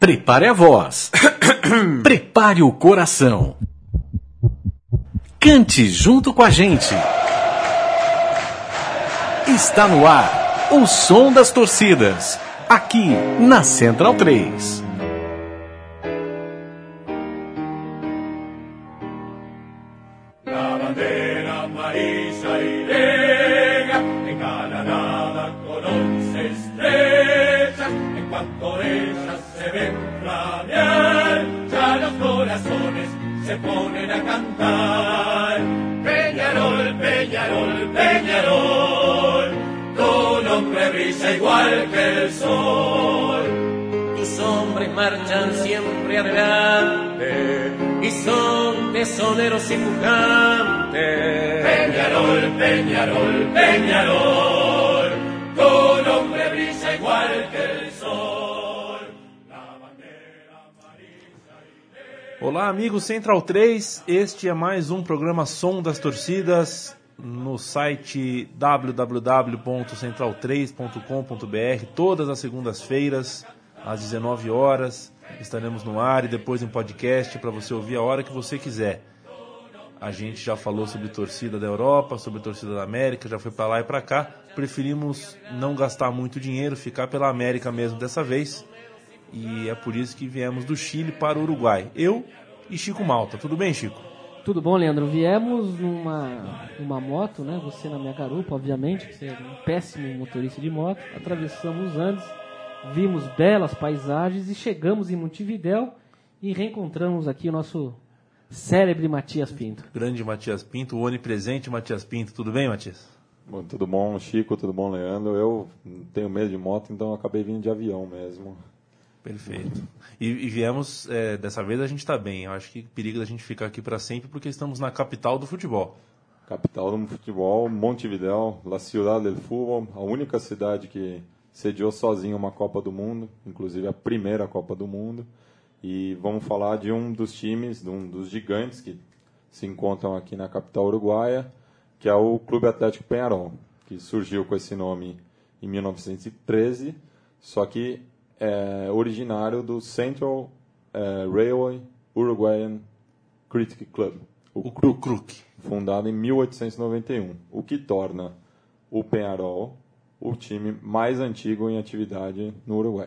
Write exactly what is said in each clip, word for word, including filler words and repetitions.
Prepare a voz. Prepare o coração. Cante junto com a gente. Está no ar o som das torcidas, aqui na Central três. Se ponen a cantar. Peñarol, Peñarol, Peñarol, tu nombre brilla igual que el sol. Tus hombres marchan siempre adelante y son tesoneros y pujantes. Peñarol, Peñarol, Peñarol, tu nombre brilla igual que el sol. Olá, amigos Central três, este é mais um programa Som das Torcidas no site w w w ponto central três ponto com ponto b r. Todas as segundas-feiras, às dezenove horas, estaremos no ar e depois em podcast para você ouvir a hora que você quiser. A gente já falou sobre torcida da Europa, sobre torcida da América, já foi para lá e para cá. Preferimos não gastar muito dinheiro, ficar pela América mesmo dessa vez. E é por isso que viemos do Chile para o Uruguai. Eu e Chico Malta. Tudo bem, Chico? Tudo bom, Leandro. Viemos numa, numa moto, né? Você na minha garupa, obviamente, você é um péssimo motorista de moto. Atravessamos os Andes, vimos belas paisagens e chegamos em Montevidéu e reencontramos aqui o nosso célebre Matias Pinto. Grande Matias Pinto, o onipresente Matias Pinto. Tudo bem, Matias? Bom, tudo bom, Chico? Tudo bom, Leandro? Eu tenho medo de moto, então eu acabei vindo de avião mesmo. Perfeito. E, e viemos, é, dessa vez a gente está bem. Eu acho que perigo da gente ficar aqui para sempre porque estamos na capital do futebol. Capital do futebol, Montevidéu, La Ciudad del Fútbol, a única cidade que sediou sozinha uma Copa do Mundo, inclusive a primeira Copa do Mundo. E vamos falar de um dos times, de um dos gigantes que se encontram aqui na capital uruguaia, que é o Clube Atlético Peñarol, que surgiu com esse nome em mil novecentos e treze, só que é originário do Central é, Railway Uruguayan Cricket Club, o, o C R U C, C R U C, fundado em mil oitocentos e noventa e um, o que torna o Peñarol o time mais antigo em atividade no Uruguai.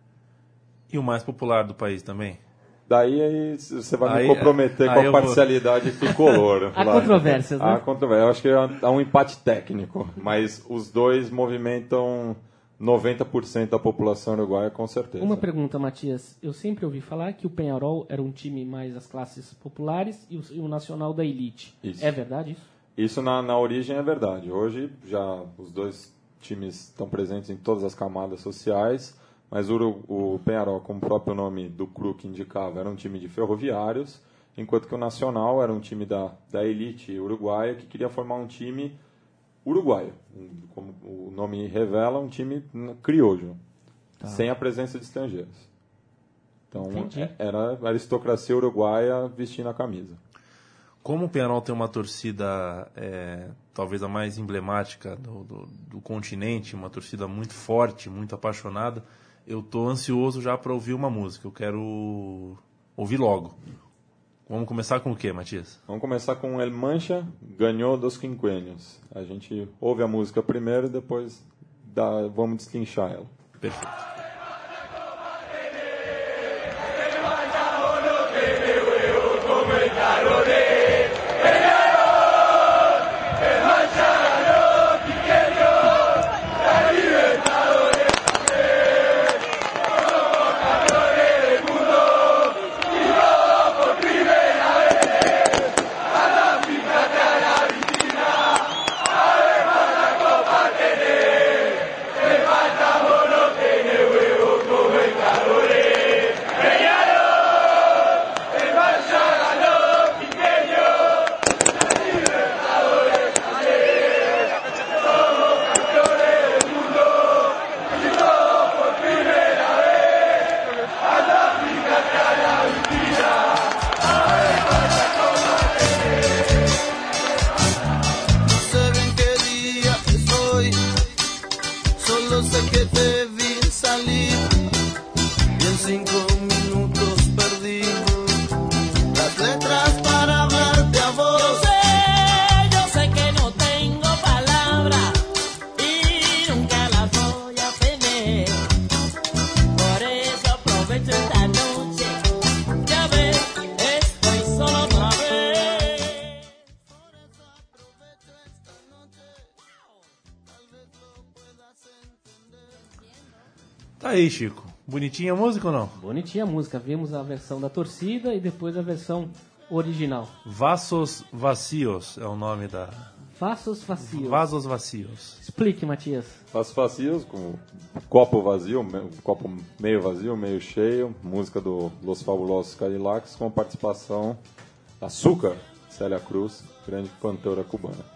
E o mais popular do país também? Daí aí, você vai aí, me comprometer com a parcialidade vou... tricolor. Há controvérsias, né? Há controvérsias. Eu acho que há um empate técnico, mas os dois movimentam noventa por cento da população uruguaia, com certeza. Uma pergunta, Matias. Eu sempre ouvi falar que o Peñarol era um time mais das classes populares e o, e o nacional da elite. Isso. É verdade isso? Isso na, na origem é verdade. Hoje já os dois times estão presentes em todas as camadas sociais, mas o, o Peñarol, como o próprio nome do C R U C indicava, era um time de ferroviários, enquanto que o nacional era um time da, da elite uruguaia que queria formar um time uruguaio, como o nome revela, um time crioulo, tá, sem a presença de estrangeiros. Então, Entendi. Era a aristocracia uruguaia vestindo a camisa. Como o Peñarol tem uma torcida, é, talvez a mais emblemática do, do, do continente, uma torcida muito forte, muito apaixonada, eu estou ansioso já para ouvir uma música. Eu quero ouvir logo. Vamos começar com o quê, Matias? Vamos começar com El Mancha, Ganhou dos Quinquênios. A gente ouve a música primeiro e depois dá, vamos destrinchar ela. Perfeito. Tiene cien minutos perdí las letras para hablarte a vos. Yo sé, yo sé que no tengo palabras y nunca las voy a tener. Por eso aprovecho esta noche. Ya ves, estoy solo otra vez. Por eso aprovecho esta noche. Tal vez lo puedas entender. Tá aí, Chico. Bonitinha a música ou não? Bonitinha a música. Vimos a versão da torcida e depois a versão original. Vasos Vacios é o nome da... Vasos Vacios. Vasos Vacios. Explique, Matias. Vasos Vacios, com copo vazio, me- copo meio vazio, meio cheio, música do Los Fabulosos Cadillacs, com participação da Açúcar, Célia Cruz, grande cantora cubana.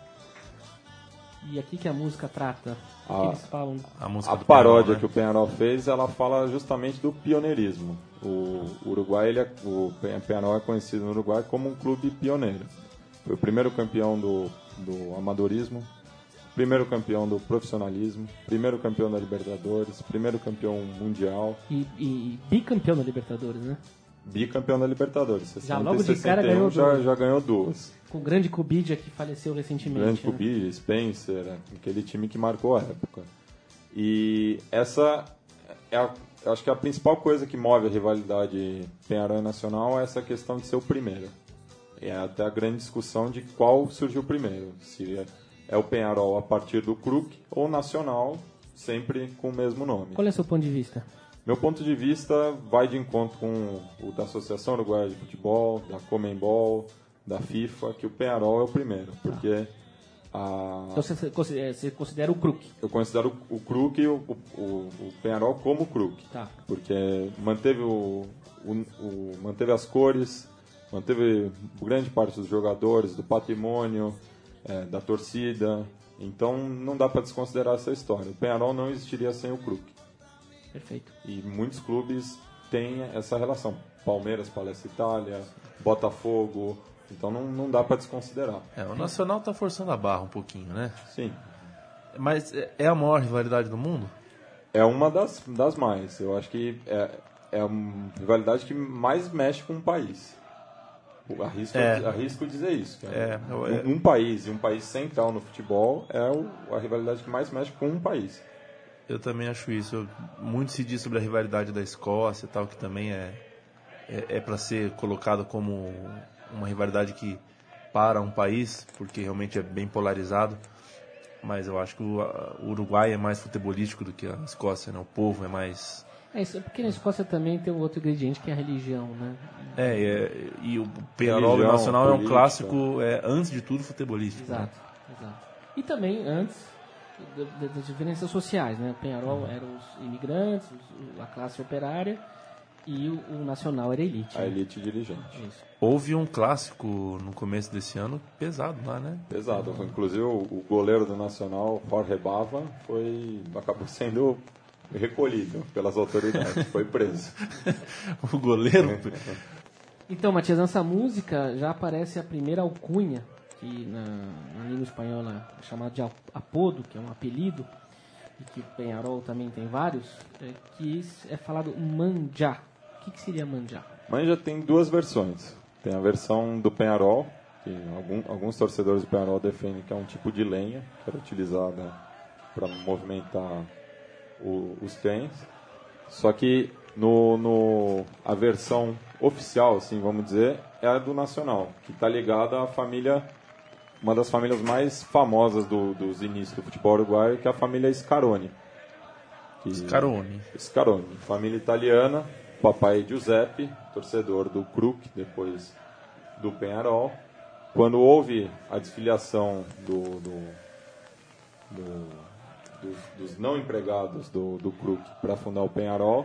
E aqui que a música trata? O Ah. que eles falam? A música A do paródia Penharol, né? que o Penharol fez, ela fala justamente do pioneirismo. O Uruguai, ele é, o Penharol é conhecido no Uruguai como um clube pioneiro. Foi o primeiro campeão do, do amadorismo, primeiro campeão do profissionalismo, primeiro campeão da Libertadores, primeiro campeão mundial, E, e- e bicampeão da Libertadores, né? bicampeão da Libertadores. Já sessenta logo e de cara sessenta e um ganhou já, duas. já ganhou duas. Com o grande Cubidia que faleceu recentemente. Grande né? Cubi, Spencer, aquele time que marcou a época. E essa é a, eu acho que a principal coisa que move a rivalidade Penharol e Nacional é essa questão de ser o primeiro. É até a grande discussão de qual surgiu primeiro. Se é, é o Penharol a partir do Kruk ou Nacional, sempre com o mesmo nome. Qual é o seu ponto de vista? Meu ponto de vista vai de encontro com o da Associação Uruguaia de Futebol, da Comembol, da FIFA, que o Penharol é o primeiro, porque a, Então você considera, você considera o Kruk. eu considero o Kruk e o, o, o Penharol como Kruk, Tá. porque manteve, o, o, o- manteve as cores, manteve grande parte dos jogadores, do patrimônio, é, da torcida, então não dá para desconsiderar essa história. O Penharol não existiria sem o Kruk. Perfeito. E muitos clubes têm essa relação. Palmeiras, Palestra Itália, Botafogo. Então não, não dá para desconsiderar. É, o Nacional tá forçando a barra um pouquinho, né? Sim. Mas é- é a maior rivalidade do mundo? É uma das, das mais. Eu acho que é, é uma rivalidade que mais mexe com um país. Eu Arrisco, É. arrisco dizer isso. que É, eu- é- um, um país e um país central no futebol é o- a rivalidade que mais mexe com um país. Eu também acho isso. Eu- muito se diz sobre a rivalidade da Escócia e tal, que também é, é, é para ser colocado como uma rivalidade que para um país, porque realmente é bem polarizado. Mas eu acho que o, a- o Uruguai é mais futebolístico do que a Escócia, né? O povo é mais... É isso, porque na Escócia também tem um outro ingrediente que é a religião, né? É, é, e o Penharol Religião, Nacional é um política. clássico, é, antes de tudo, futebolístico. né? Exato, exato. E também antes da- da- das diferenças sociais, né? O Penharol eram os imigrantes, os- a classe operária e o, o Nacional era a elite. A né? elite dirigente. Isso. Houve um clássico no começo desse ano pesado lá, né? Pesado. Inclusive o, o goleiro do Nacional, Jorge Bava, foi, acabou sendo recolhido pelas autoridades. Foi preso. O goleiro... Então, Matias, nessa música já aparece a primeira alcunha, que na, na língua espanhola é chamada de apodo, que é um apelido, e que o Penharol também tem vários, é, que é falado manjá. O que, que seria manjá? Mas já tem duas versões. Tem a versão do Penharol, que algum, alguns torcedores do Penharol defendem que é um tipo de lenha, que era utilizada para movimentar o- os trens. Só que no, no, a versão oficial, assim, vamos dizer, é a do Nacional, que está ligada à família, uma das famílias mais famosas do- dos inícios do futebol uruguaio, que é a família Scaroni. Que- Scaroni. Scaroni, família italiana, papai Giuseppe, torcedor do Kruk, depois do Penharol. Quando houve a desfiliação do, do- do- dos, dos não empregados do, do Kruk para fundar o Penharol,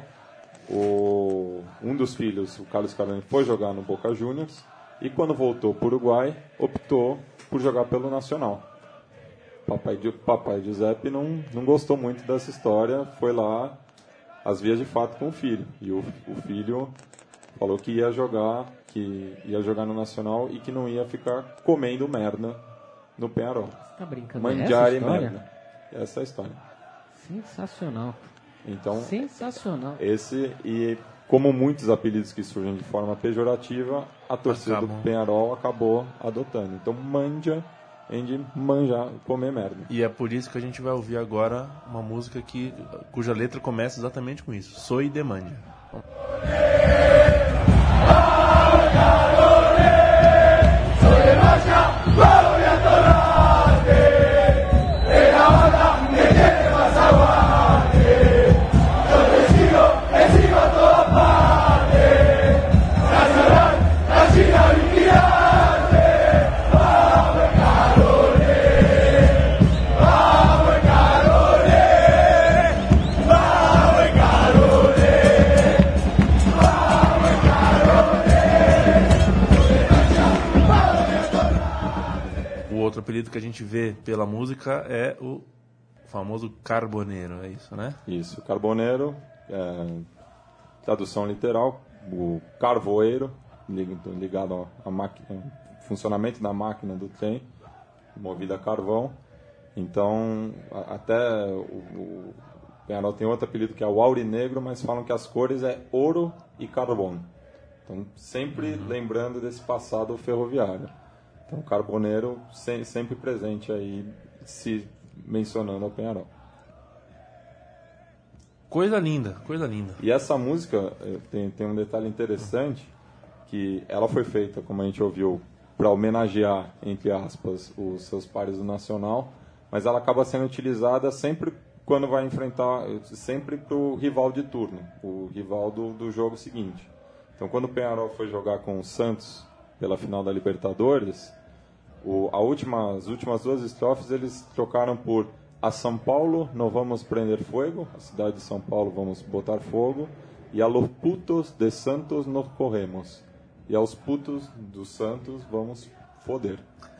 o, um dos filhos, o Carlos Scaroni, foi jogar no Boca Juniors e quando voltou para o Uruguai, optou por jogar pelo Nacional. Papai, Gi- papai Giuseppe não, não gostou muito dessa história, foi lá às vias de fato com o filho. E o, o filho falou que ia jogar, que ia jogar no Nacional e que não ia ficar comendo merda no Penharol. Você tá brincando? Manjar Essa e história? merda. Essa é a história. Sensacional. Então, Sensacional. esse e como muitos apelidos que surgem de forma pejorativa, a torcida Acabam. do Peñarol acabou adotando. Então, manja vem de manjar, comer merda. E é por isso que a gente vai ouvir agora uma música que, cuja letra começa exatamente com isso. Soy de Manja. O outro apelido que a gente vê pela música é o famoso Carboneiro, é isso, né? Isso, carboneiro, é, tradução literal, o carvoeiro, lig- ligado ao máquina, funcionamento da máquina do trem, movida a carvão. Então, a- até o, o Peñarol tem outro apelido que é o aurinegro, mas falam que as cores é ouro e carvão. Então, sempre lembrando desse passado ferroviário. Então, carboneiro se- sempre presente aí, se mencionando ao Peñarol. Coisa linda, coisa linda. E essa música eh, tem, tem um detalhe interessante, que ela foi feita, como a gente ouviu, para homenagear, entre aspas, os seus pares do Nacional, mas ela acaba sendo utilizada sempre quando vai enfrentar, sempre para o rival de turno, o rival do, do jogo seguinte. Então, quando o Peñarol foi jogar com o Santos pela final da Libertadores, o, a última, as últimas duas estrofes eles trocaram por a São Paulo não vamos prender fogo, a cidade de São Paulo vamos botar fogo, e a los putos de Santos nos corremos, e aos putos do Santos vamos foder.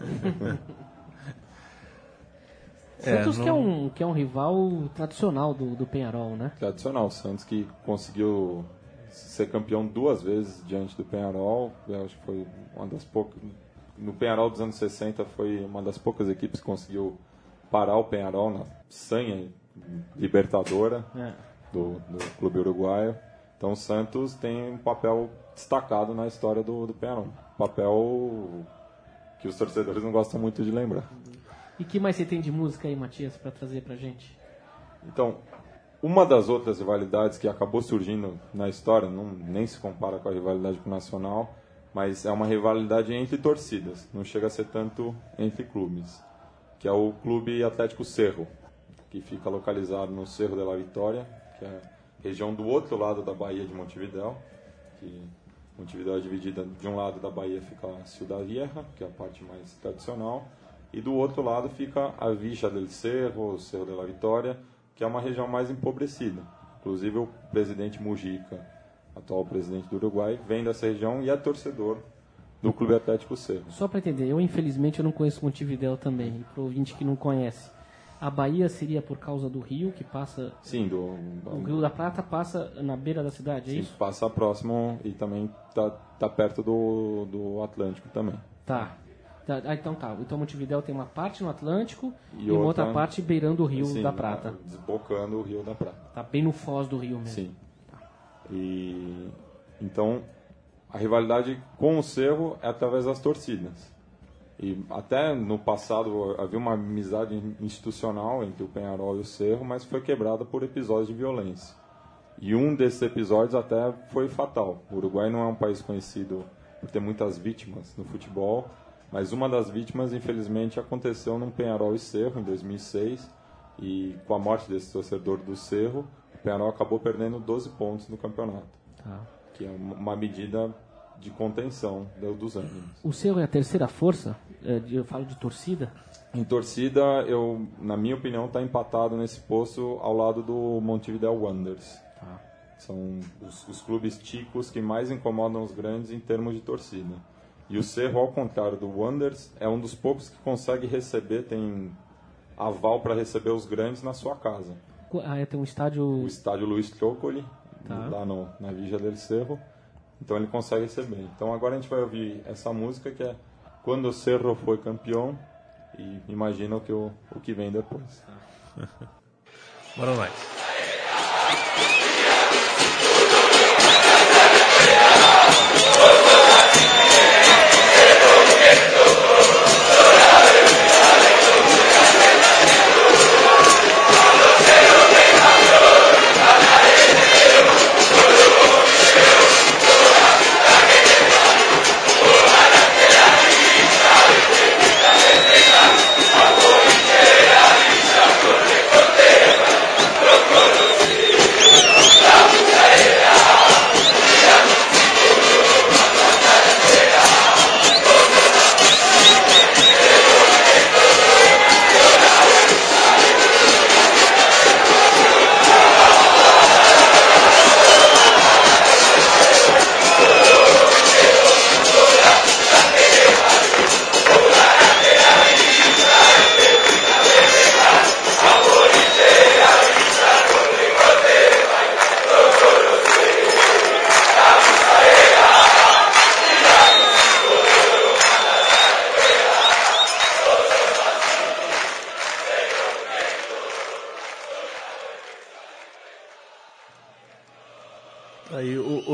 É, Santos que, é não- um, que é um rival tradicional do, do Peñarol, né? Tradicional, o Santos que conseguiu ser campeão duas vezes diante do Peñarol, eu acho que foi uma das poucas, no Peñarol dos anos sessenta foi uma das poucas equipes que conseguiu parar o Peñarol na sanha libertadora É. do, do clube uruguaio. Então o Santos tem um papel destacado na história do, do Peñarol, papel que os torcedores não gostam muito de lembrar. E que mais você tem de música aí, Matias, pra trazer pra gente? Então, uma das outras rivalidades que acabou surgindo na história, não, nem se compara com a rivalidade com o Nacional, mas é uma rivalidade entre torcidas, não chega a ser tanto entre clubes, que é o Clube Atlético Cerro, que fica localizado no Cerro de la Vitória, que é a região do outro lado da Baía de Montevidéu, que Montevidéu é dividida, de um lado da Bahia fica a Ciudad Vieja, que é a parte mais tradicional, e do outro lado fica a Villa del Cerro, o Cerro de la Vitória, que é uma região mais empobrecida. Inclusive o presidente Mujica, atual presidente do Uruguai, vem dessa região e é torcedor do Clube Atlético Cerro. Só pra entender, eu infelizmente eu não conheço Montevidéu também, e pro ouvinte que não conhece. A Bahia seria por causa do rio que passa... Sim, do, O Rio da Prata passa na beira da cidade, é sim, isso? passa próximo e também tá, tá perto do, do Atlântico também. Tá. Tá, ah, então tá. Então Montevidéu tem uma parte no Atlântico e, E uma outra outra- parte beirando o Rio Sim, da Prata. desbocando o Rio da Prata. Tá bem no foz do rio mesmo. Sim. E então a rivalidade com o Cerro é através das torcidas. E até no passado havia uma amizade institucional entre o Peñarol e o Cerro, mas foi quebrada por episódios de violência. E um desses episódios até foi fatal. O Uruguai não é um país conhecido por ter muitas vítimas no futebol, mas uma das vítimas, infelizmente, aconteceu num Peñarol e Cerro, em dois mil e seis, e com a morte desse torcedor do Cerro, o Peñarol acabou perdendo doze pontos no campeonato, Tá. que é uma medida de contenção do- dos ânimos. O Cerro é a terceira força, é, de- eu falo de torcida. Em torcida, eu, na minha opinião, está empatado nesse posto ao lado do Montevideo Wanderers. Tá. São os, os clubes ticos que mais incomodam os grandes em termos de torcida. E o Cerro, ao contrário do Wanderers, é um dos poucos que consegue receber, tem aval para receber os grandes na sua casa. Qu- Ah, é, tem um estádio... O estádio Luiz Trócoli, Tá. lá no, na Villa del Cerro, então ele consegue receber. Então agora a gente vai ouvir essa música que é Quando o Cerro foi campeão, e imagina o que, o, o que vem depois. Bora lá.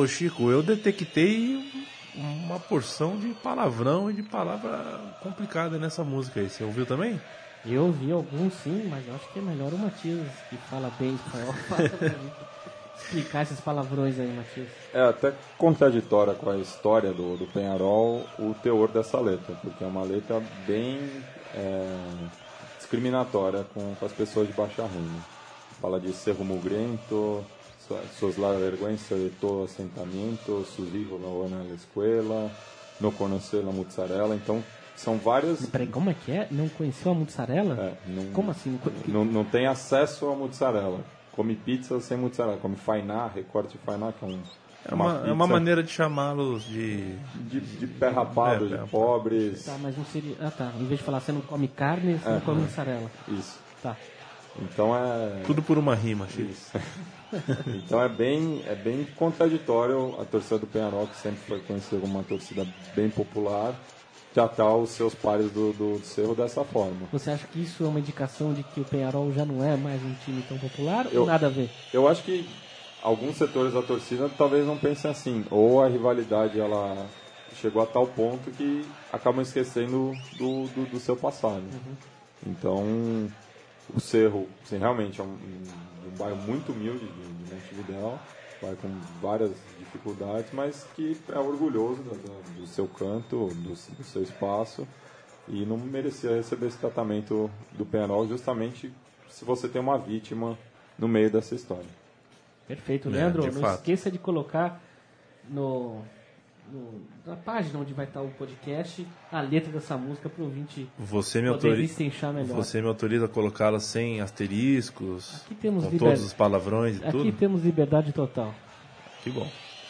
ô Chico, eu detectei uma porção de palavrão e de palavra complicada nessa música aí. Você ouviu também? Eu ouvi alguns sim, mas eu acho que é melhor o Matias, que fala bem espanhol, fala pra mim. Explicar esses palavrões aí, Matias. É até contraditória com a história do, do Peñarol o teor dessa letra, porque é uma letra bem é, discriminatória com, com as pessoas de baixa renda. Fala de cerro mugrento, sos la vergüenza de todo assentamento, sus hijos no van a la escuela, no conocer la mozzarella. Então, são várias... Peraí, como é que é? Não conheceu a mozzarella? É, não, Como assim? Não, não tem acesso à mozzarella. Come pizza sem mozzarella. Come fainá, recorte de fainá, que é um... É uma, é uma maneira de chamá-los de... De, de pé rapado, É, de pé pobres. Tá, mas não seria... Ah, tá. Em vez de falar você não come carne, você É, não come é. mussarela. Isso. Tá. Então é... Tudo por uma rima, Chico. Isso. Então é bem, é bem contraditório a torcida do Peñarol, que sempre foi conhecida como uma torcida bem popular, tratar os seus pares do, do, do Cerro dessa forma. Você acha que isso é uma indicação de que o Peñarol já não é mais um time tão popular Eu- ou nada a ver? Eu acho que alguns setores da torcida talvez não pensem assim, ou a rivalidade ela chegou a tal ponto que acabam esquecendo do, do, do seu passado. Então, o Cerro, assim, realmente é um, um bairro muito humilde de, de Montevidéu, vai com várias dificuldades, mas que é orgulhoso do, do- do seu canto, do, do seu espaço, e não merecia receber esse tratamento do Peñarol, justamente se você tem uma vítima no meio dessa história. Perfeito, É, Leandro. de Não fato. esqueça de colocar no, no- na página onde vai estar o podcast a letra dessa música para o ouvinte Você me, poder autoriza, destrinchar melhor. você me autoriza a colocá-la sem asteriscos, Aqui temos com liber- todos os palavrões e Aqui tudo? temos liberdade total. Que bom.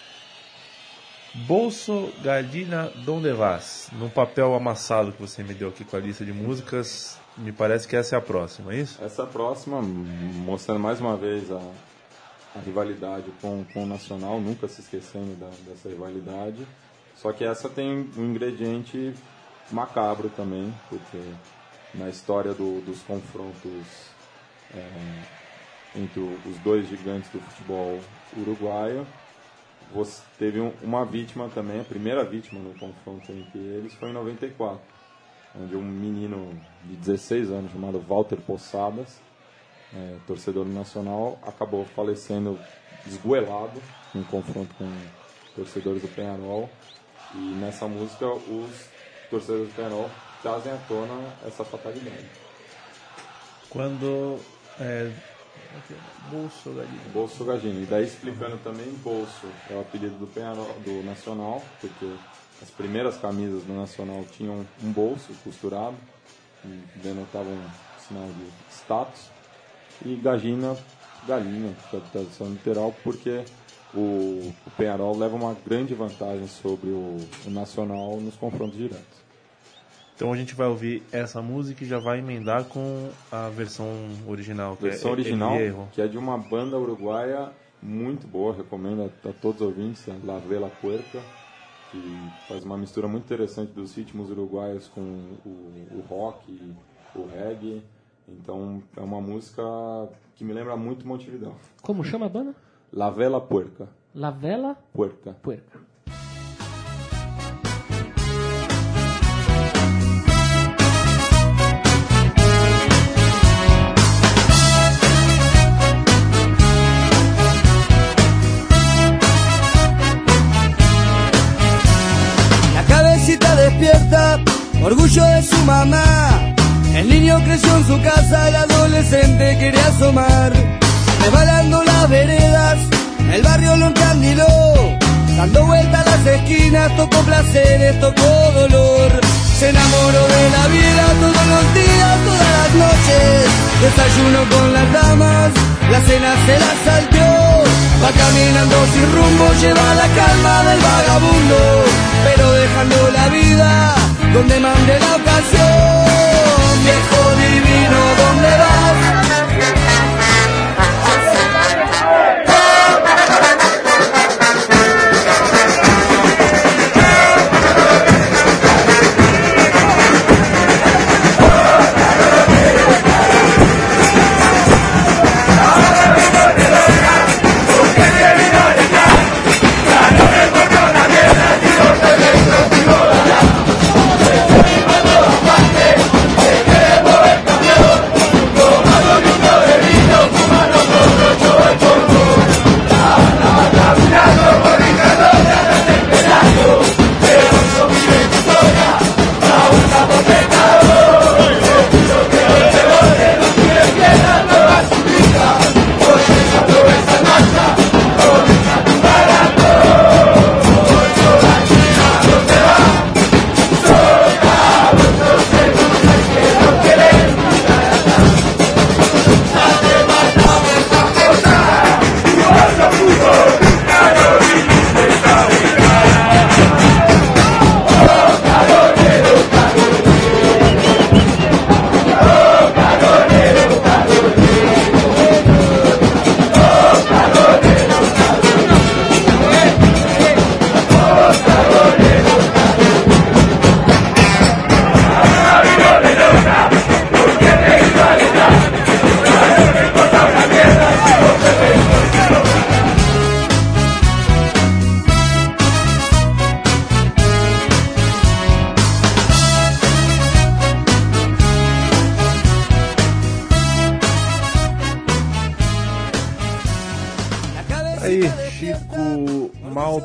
Bolso Gallina Donde Vas. No papel amassado que você me deu aqui com a lista de músicas, me parece que essa é a próxima, é isso? Essa próxima, mostrando mais uma vez a, a rivalidade com, com o Nacional, nunca se esquecendo da, dessa rivalidade. Só que essa tem um ingrediente macabro também, porque na história do- dos confrontos é, entre o- os dois gigantes do futebol uruguaio, você teve um- uma vítima também, a primeira vítima no confronto entre eles foi em noventa e quatro, onde um menino de dezesseis anos chamado Walter Posadas, é, torcedor do Nacional, acabou falecendo esgoelado em confronto com torcedores do Peñarol. E nessa música os torcedores do Peñarol trazem à tona essa fatalidade. Quando... É, Bolso Gallina. Bolso Gallina. E daí explicando também, bolso é o apelido do Peñarol, do Nacional, porque as primeiras camisas do Nacional tinham um bolso costurado, que denotavam um sinal de status. E Gallina, galinha, que é a tradução literal, porque o, o Peñarol leva uma grande vantagem sobre o, o Nacional nos confrontos diretos. Então a gente vai ouvir essa música e já vai emendar com a versão original. Que Versão é original, El Hierro. que é de uma banda uruguaia muito boa, recomendo a, a todos os ouvintes, a La Vela Puerca, que faz uma mistura muito interessante dos ritmos uruguaios com o, o rock e o reggae. Então é uma música que me lembra muito Montevidéu. Como chama a banda? La Vela Puerca. La Vela Puerca. Puerca. La cabecita despierta, orgullo de su mamá. El niño creció en su casa, el adolescente quería asomar. Rebalando las veredas, el barrio lo encandiló. Dando vueltas a las esquinas, tocó placeres, tocó dolor. Se enamoró de la vida todos los días, todas las noches. Desayuno con las damas, la cena se la salteó. Va caminando sin rumbo, lleva la calma del vagabundo, pero dejando la vida donde mande la ocasión. Viejo divino, ¿dónde vas? Porque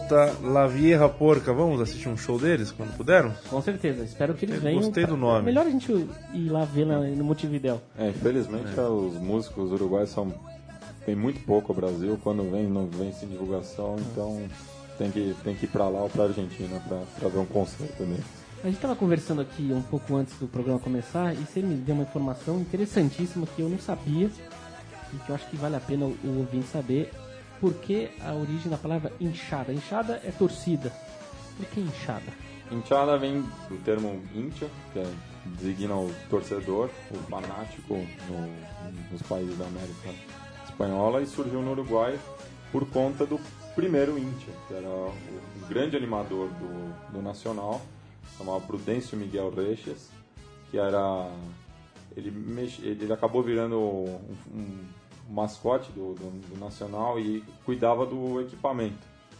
volta, La Vieja Porca. Vamos assistir um show deles quando puderam? Com certeza, espero que eles Eu venham. gostei do nome. Melhor a gente ir lá ver lá no Montevidéu. É, infelizmente é, os músicos uruguaios são tem muito pouco ao Brasil, quando vem não vem sem divulgação, então tem que, tem que ir pra lá ou pra Argentina pra, pra ver um concerto deles. A gente estava conversando aqui um pouco antes do programa começar e você me deu uma informação interessantíssima que eu não sabia e que eu acho que vale a pena o, o ouvinte saber. Por que a origem da palavra inchada? Inchada é torcida. Por que inchada? Hinchada vem do termo hincha, que é, designa o torcedor, o fanático no, nos países da América Espanhola, e surgiu no Uruguai por conta do primeiro hincha, que era o, o grande animador do, do Nacional, chamado Prudencio Miguel Reyes, que era... Ele, mex, ele acabou virando um, um mascote do, do, do Nacional e cuidava do equipamento.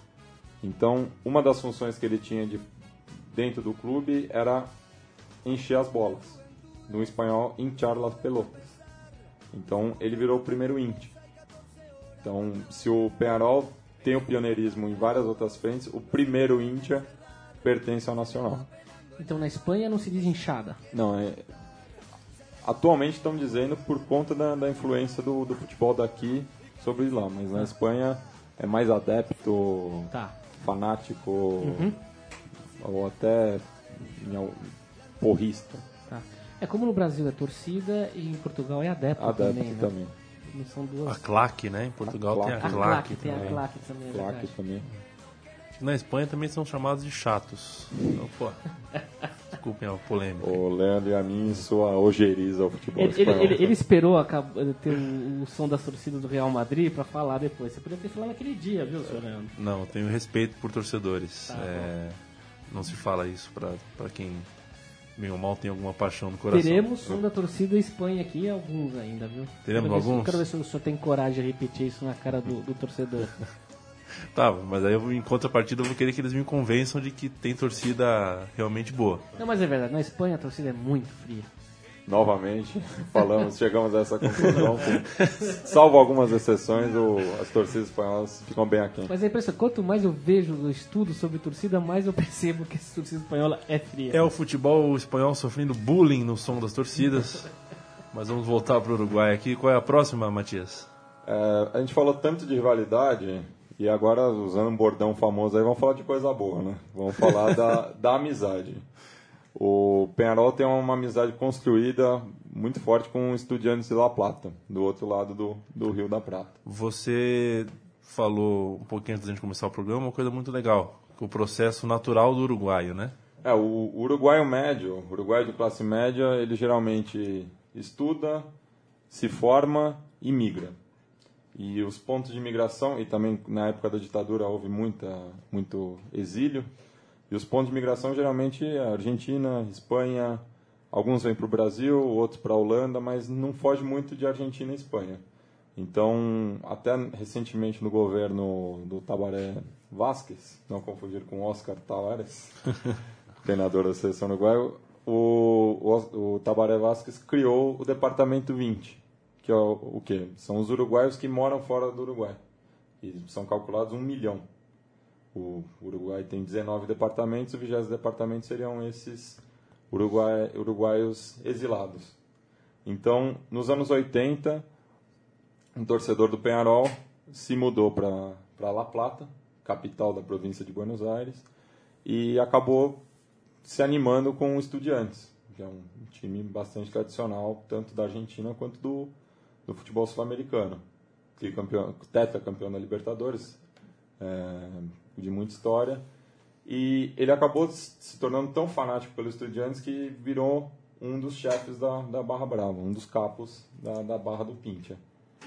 Então, uma das funções que ele tinha de, dentro do clube era encher as bolas. No espanhol, hinchar las pelotas. Então, ele virou o primeiro hincha. Então, se o Peñarol tem o pioneirismo em várias outras frentes, o primeiro hincha pertence ao Nacional. Então, na Espanha não se diz inchada. Não, é... Atualmente estão dizendo por conta da, da influência do, do futebol daqui sobre lá, mas na Espanha é mais adepto, Tá. fanático, Uhum. ou até em, porrista. Tá. É como no Brasil é torcida e em Portugal é adepto, Adepto também, né? também. Não são duas. A claque, né? Em Portugal A tem a A claque. claque, tem a também. claque também. é Claque verdade. também. Na Espanha também são chamados de chatos. Então, pô, desculpem a polêmica. O Leandro e a mim sua ojeriza ao futebol Ele, ele, espanhol. ele, ele esperou acab- ter o, o som das torcidas do Real Madrid pra falar depois. Você podia ter falado naquele dia, viu, senhor Leandro? Não, eu tenho respeito por torcedores. Tá É, não se fala isso pra, pra quem, bem ou mal, tem alguma paixão no coração. Teremos som da torcida Espanha aqui, alguns ainda, viu? Teremos quero ver se- alguns? Quero ver se o senhor tem coragem de repetir isso na cara do, do torcedor. Tá, mas aí eu, em contrapartida eu vou querer que eles me convençam de que tem torcida realmente boa. Não, mas é verdade, na Espanha a torcida é muito fria. Novamente, falamos, chegamos a essa conclusão. Com, salvo algumas exceções, o, as torcidas espanholas ficam bem aquém. Mas é impressionante, quanto mais eu vejo o estudo sobre torcida, mais eu percebo que essa torcida espanhola é fria. É o futebol espanhol sofrendo bullying no som das torcidas. Mas vamos voltar pro Uruguai aqui. Qual é a próxima, Matias? É, a gente falou tanto de rivalidade, e agora, usando um bordão famoso aí, vamos falar de coisa boa, né? Vamos falar da, da amizade. O Peñarol tem uma amizade construída muito forte com o Estudiantes de La Plata, do outro lado do, do Rio da Prata. Você falou um pouquinho antes de começar o programa uma coisa muito legal, que o processo natural do uruguaio, né? É, o uruguaio médio, o uruguaio de classe média, ele geralmente estuda, se forma e migra. E os pontos de migração, e também na época da ditadura houve muita, muito exílio, e os pontos de migração geralmente é Argentina, Espanha, alguns vêm para o Brasil, outros para a Holanda, mas não foge muito de Argentina e Espanha. Então, até recentemente no governo do Tabaré Vázquez, não confundir com Oscar Tavares, treinador da seleção uruguaia, o, o, o Tabaré Vázquez criou o Departamento vinte, que é o, o quê? São os uruguaios que moram fora do Uruguai, e são calculados um milhão. O Uruguai tem dezenove departamentos, o vigésimo departamento seriam esses uruguai, uruguaios exilados. Então, nos anos oitenta, um torcedor do Peñarol se mudou para La Plata, capital da província de Buenos Aires, e acabou se animando com o Estudiantes, que é um time bastante tradicional, tanto da Argentina quanto do, do futebol sul-americano. Tetracampeão da Libertadores, é, de muita história, e ele acabou se tornando tão fanático pelo Estudiantes que virou um dos chefes da, da Barra Brava, um dos capos da, da Barra do Pincha.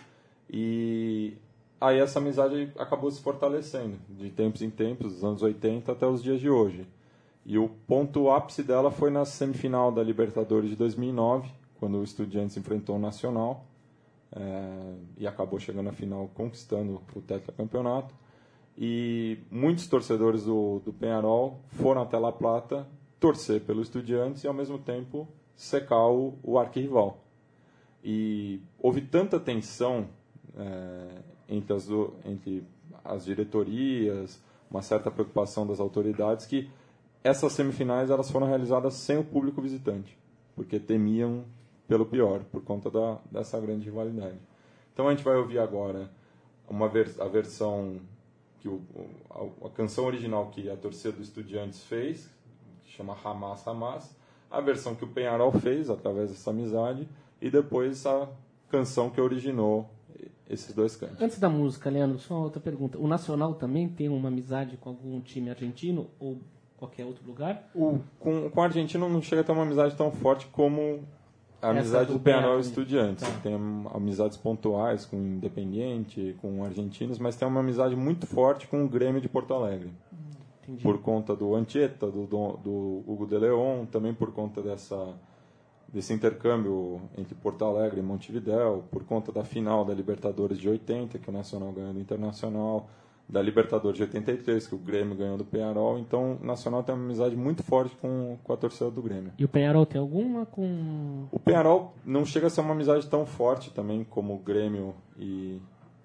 E aí essa amizade acabou se fortalecendo, de tempos em tempos, dos anos oitenta até os dias de hoje. E o ponto ápice dela foi na semifinal da Libertadores de dois mil e nove, quando o Estudiantes enfrentou o Nacional, é, e acabou chegando à final, conquistando o tetracampeonato. E muitos torcedores do, do Peñarol foram até La Plata torcer pelo Estudiantes e, ao mesmo tempo, secar o, o arquirrival. E houve tanta tensão é, entre, as, entre as diretorias, uma certa preocupação das autoridades que essas semifinais elas foram realizadas sem o público visitante, porque temiam pelo pior, por conta da, dessa grande rivalidade. Então a gente vai ouvir agora uma vers- a versão, que o, a, a canção original que a torcida do Estudiantes fez, que chama Hamas, Hamas, a versão que o Peñarol fez através dessa amizade, e depois a canção que originou esses dois cantos. Antes da música, Leandro, só uma outra pergunta. O Nacional também tem uma amizade com algum time argentino ou qualquer outro lugar? O, com, com o argentino não chega a ter uma amizade tão forte como a amizade do do Peñarol e Peñarol. Estudiantes. Tá. Tem amizades pontuais com o Independiente, com argentinos, mas tem uma amizade muito forte com o Grêmio de Porto Alegre. Entendi. Por conta do Anchieta, do, do, do Hugo de Leon, também por conta dessa, desse intercâmbio entre Porto Alegre e Montevidéu, por conta da final da Libertadores de oitenta, que o Nacional ganhou do Internacional, da Libertadores de oitenta e três, que o Grêmio ganhou do Peñarol. Então, o Nacional tem uma amizade muito forte com, com a torcida do Grêmio. E o Peñarol tem alguma com... O Peñarol não chega a ser uma amizade tão forte também como o Grêmio e,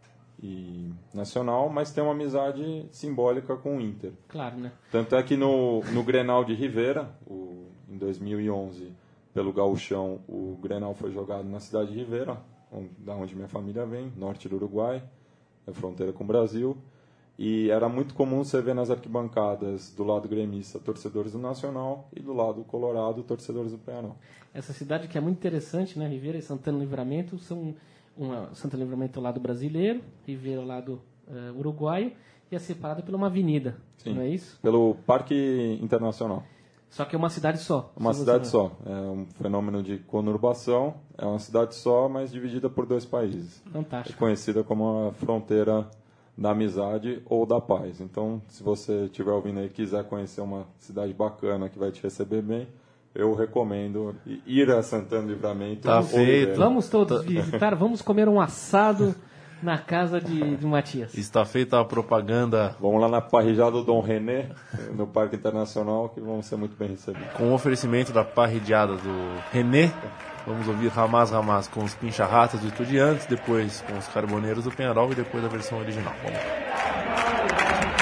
e Nacional, mas tem uma amizade simbólica com o Inter. Claro, né? Tanto é que no, no Grenal de Rivera, o, em dois mil e onze, pelo Gauchão, o Grenal foi jogado na cidade de Rivera, onde, da onde minha família vem, norte do Uruguai, é fronteira com o Brasil. E era muito comum você ver nas arquibancadas do lado gremista torcedores do Nacional e do lado colorado torcedores do Peñarol. Essa cidade que é muito interessante, né? Rivera e Santana do Livramento são... Uma, Santana do Livramento é o lado brasileiro, Rivera é o lado uh, uruguaio, e é separada por uma avenida, Sim. não é isso? Pelo Parque Internacional. Só que é uma cidade só. Uma se você cidade não- só. É um fenômeno de conurbação. É uma cidade só, mas dividida por dois países. É Fantástico. conhecida como a fronteira da amizade ou da paz. Então, se você estiver ouvindo aí e quiser conhecer uma cidade bacana que vai te receber bem, eu recomendo ir a Santana do Livramento. Tá ou feito. Rivera. Vamos todos visitar, vamos comer um assado na casa de, de Matias. Está feita a propaganda Vamos lá na parrijada do Dom René, no Parque Internacional, que vão ser muito bem recebidos. com o oferecimento da parridiada do René. Vamos ouvir Hamas Hamas com os Pincharratas do Estudiantes, depois com os Carboneiros do Peñarol e depois a versão original. Vamos lá.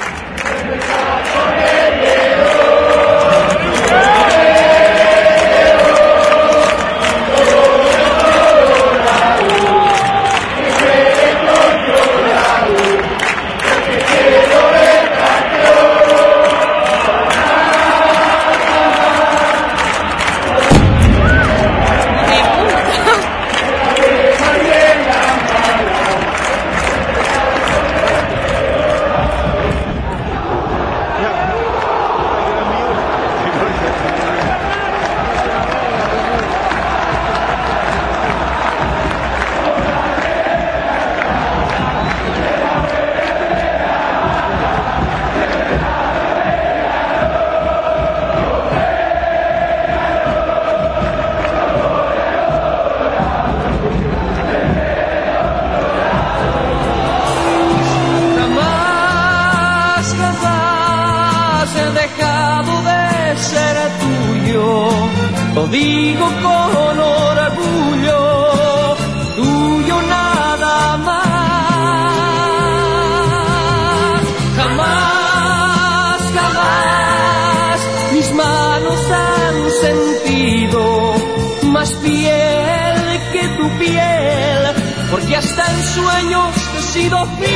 Jamás, jamás he dejado de ser tuyo. Lo digo con orgullo, tuyo nada más. Jamás, jamás mis manos han sentido más piel que tu piel, porque hasta en sueños te he sido fiel.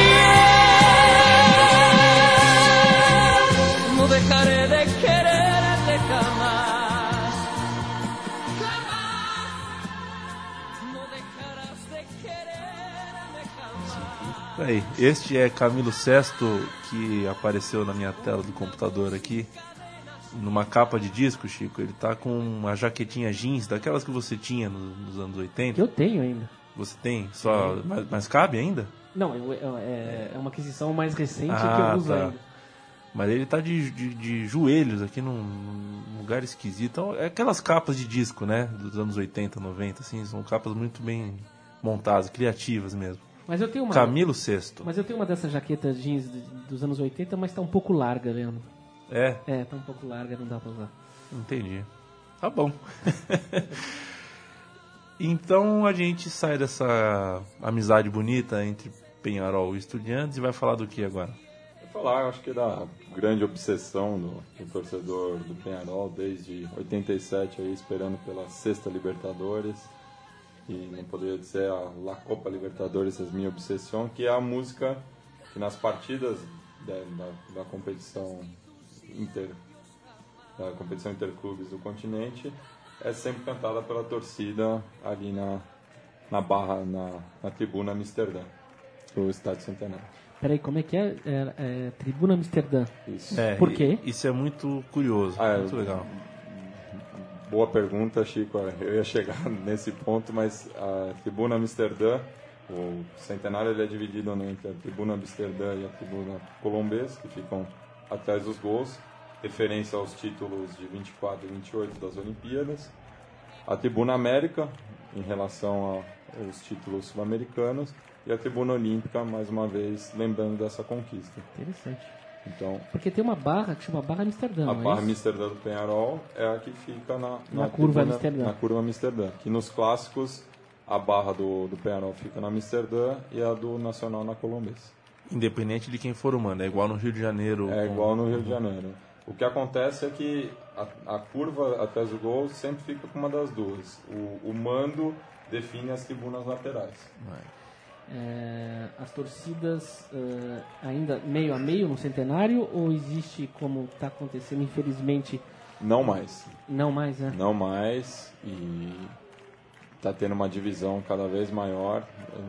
No dejaré de quererte jamás. Jamás. No dejarás de quererme jamás. Aí, este é Camilo Sesto, que apareceu na minha tela do computador aqui, numa capa de disco, Chico. Ele tá com uma jaquetinha jeans, daquelas que você tinha nos, nos anos Que oitenta. eu tenho ainda. Você tem? Só, mas, mas cabe ainda? Não, eu- eu- é, é uma aquisição mais recente que Ah, eu uso tá. ainda. Mas ele tá de, de, de joelhos aqui num, num lugar esquisito. Então, é aquelas capas de disco, né? Dos anos oitenta, noventa, assim. São capas muito bem montadas, criativas mesmo. Mas eu tenho uma. Camilo Sesto. Mas eu tenho uma dessas jaquetas jeans de- dos anos oitenta, mas tá um pouco larga, Leandro. É, É, tá um pouco larga, não dá pra usar. entendi. Tá bom. Então a gente sai dessa amizade bonita entre Peñarol e Estudiantes e vai falar do que agora? falar, eu acho que da grande obsessão do, do torcedor do Peñarol desde oitenta e sete, aí, esperando pela sexta Libertadores, e não poderia dizer a La Copa Libertadores, a minha obsessão, que é a música que nas partidas da, da, da competição inter, da competição interclubes do continente é sempre cantada pela torcida ali na, na barra, na, na tribuna Amsterdã, do Estádio Centenário. Peraí, como é que é? É, é Tribuna Amsterdã. Isso. É, Por quê? Isso é muito curioso, Ah, é, muito legal. Boa pergunta, Chico. Eu ia chegar nesse ponto, mas a Tribuna Amsterdã, o Centenário, ele é dividido entre a Tribuna Amsterdã e a Tribuna Colombês, que ficam atrás dos gols, referência aos títulos de vinte e quatro e vinte e oito das Olimpíadas. A Tribuna América, em relação aos títulos sul-americanos, e a Tribuna Olímpica, mais uma vez, lembrando dessa conquista. Interessante. Então, Porque tem uma barra que chama Barra Amsterdã, a não é barra isso? Amsterdã do Peñarol é a que fica na, Na curva tribuna- Amsterdã. Na curva Amsterdã. Que nos clássicos, a barra do, do Peñarol fica na Amsterdã e a do Nacional na Colombês. Independente de quem for o mando, é igual no Rio de Janeiro. É com- igual no Rio de Janeiro. O que acontece é que a, a curva atrás do gol sempre fica com uma das duas. O, o mando define as tribunas laterais. É, as torcidas é, ainda meio a meio no Centenário ou existe, como está acontecendo, infelizmente, Não mais. não mais, né? Não mais. E está tendo uma divisão cada vez maior.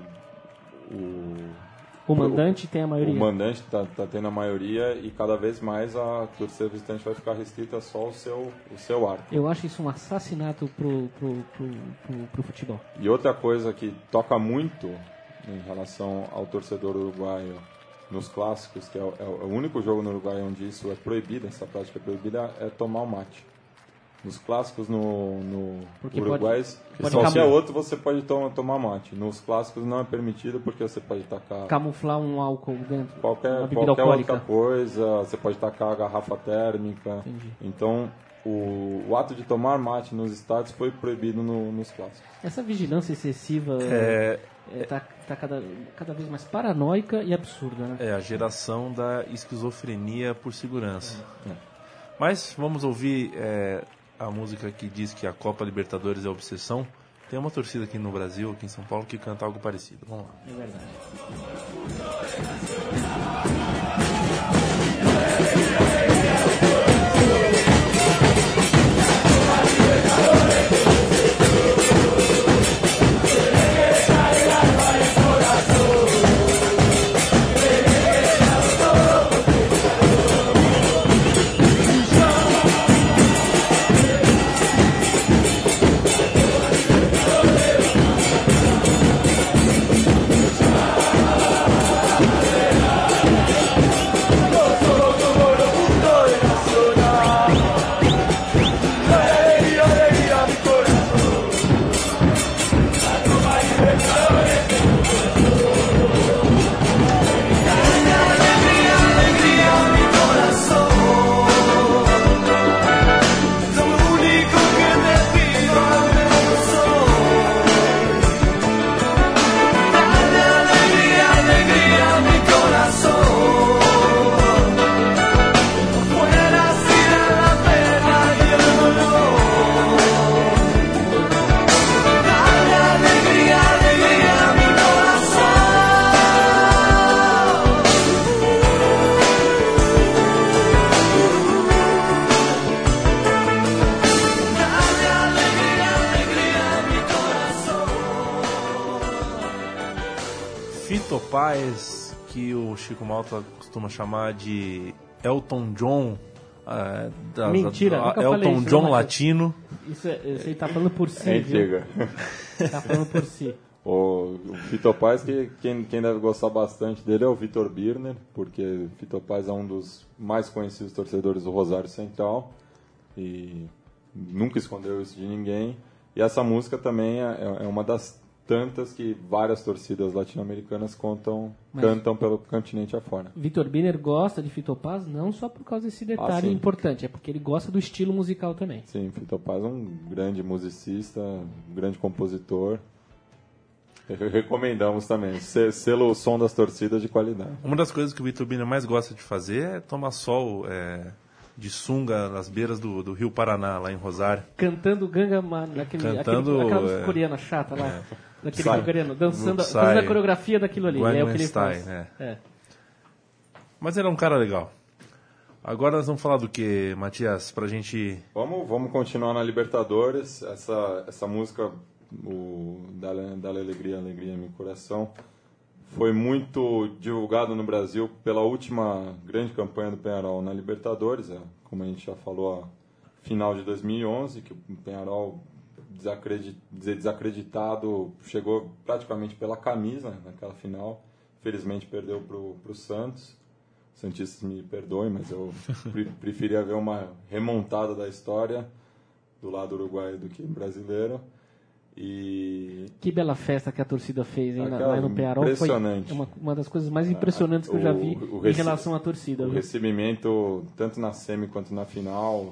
O, O mandante tem a maioria. O mandante está tá tendo a maioria e cada vez mais a torcida visitante vai ficar restrita só ao seu, o seu arco. Eu acho isso um assassinato pro, pro, pro, pro, pro futebol. E outra coisa que toca muito em relação ao torcedor uruguaio nos clássicos, que é o, é o único jogo no Uruguai onde isso é proibido, essa prática é proibida, é tomar o mate. Nos clássicos no, no Porque Uruguai, pode- pode qualquer camu- outro você pode to tomar mate. Nos clássicos não é permitido porque você pode tacar Camuflar um álcool dentro, qualquer, uma bebida qualquer alcoólica. outra coisa, você pode tacar a garrafa térmica. Entendi. Então, o, o ato de tomar mate nos estádios foi proibido no, nos clássicos. Essa vigilância excessiva É, está tá cada, cada vez mais paranoica e absurda, né? é a geração da esquizofrenia por segurança. É. Mas vamos ouvir é, a música que diz que a Copa Libertadores é obsessão. Tem uma torcida aqui no Brasil, aqui em São Paulo, que canta algo parecido. Vamos lá. É verdade. Fito Páez, que o Chico Malta costuma chamar de Elton John. ah, da- Mentira, da- nunca falei Elton isso, John não, latino. Isso, é, isso aí tá falando por si, É viu? intriga. Tá falando por si. O, o Fito Páez, que quem, quem deve gostar bastante dele é o Vitor Birner, porque o Fito Páez é um dos mais conhecidos torcedores do Rosário Central e nunca escondeu isso de ninguém. E essa música também é, é uma das tantas que várias torcidas latino-americanas contam, Mas- cantam pelo continente afora. Vitor Biner gosta de Fito Paz não só por causa desse detalhe Ah, sim. importante, é porque ele gosta do estilo musical também. Sim, Fito Páez é um grande musicista, um grande compositor. Recomendamos também. Se- Selo Som das Torcidas de qualidade. Uma das coisas que o Vitor Bina mais gosta de fazer é tomar sol é, de sunga nas beiras do, do Rio Paraná, lá em Rosário. Cantando Ganga Man, naquele, Cantando, aquele, aquela música é, coreana chata lá. Daquele Psy. coreano, dançando, Psy. fazendo a coreografia daquilo ali. É o Gangnam que ele Style, faz. né? É. Mas ele é um cara legal. Agora nós vamos falar do que, Matias? Pra gente... Vamos, vamos continuar na Libertadores. Essa, essa música, o Dale, Dale Alegria, Alegria em Meu Coração, foi muito divulgado no Brasil pela última grande campanha do Peñarol na Libertadores, é, como a gente já falou, a final de dois mil e onze, que o Peñarol desacredit, desacreditado chegou praticamente pela camisa naquela final. Infelizmente perdeu para o Santos. Santistas me perdoem, mas eu pre- preferia ver uma remontada da história do lado uruguaio do que brasileiro. E Que bela festa que a torcida fez, hein, na- Aquela lá no Peñarol. Foi impressionante. uma, uma das coisas mais impressionantes que eu já vi O- o em rece- relação à torcida. o viu? recebimento, tanto na semi quanto na final,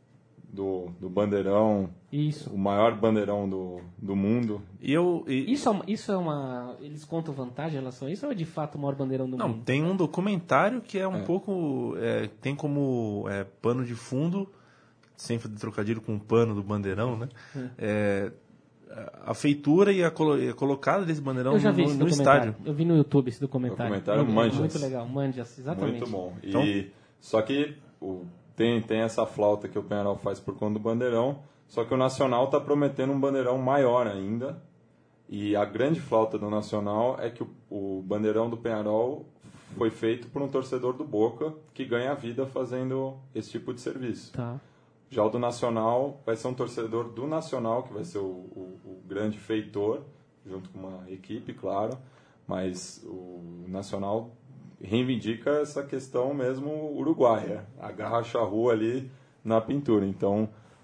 do, do bandeirão, Isso. o maior bandeirão do, do mundo. E eu... e- Isso é, uma, isso é uma... Eles contam vantagem em relação a isso ou é de fato o maior bandeirão do Não, mundo? tem um documentário que é um É. pouco... é, tem como é, pano de fundo, sempre de trocadilho com o pano do bandeirão, né? É, a feitura e a, colo- e a colocada desse bandeirão Eu já vi no, esse no documentário. estádio. Eu vi no YouTube esse documentário. Documentário Muito- Manjas. Muito legal, Manjas, exatamente. Muito bom. E, Então- só que o, tem, tem essa flauta que o Peñarol faz por conta do bandeirão, só que o Nacional está prometendo um bandeirão maior ainda. E a grande flauta do Nacional é que o, o bandeirão do Peñarol foi feito por um torcedor do Boca que ganha vida fazendo esse tipo de serviço. Tá. Já o do Nacional vai ser um torcedor do Nacional, que vai ser o, o, o grande feitor, junto com uma equipe, claro, mas o Nacional reivindica essa questão mesmo uruguaia, agarra a charrua ali na pintura. Então,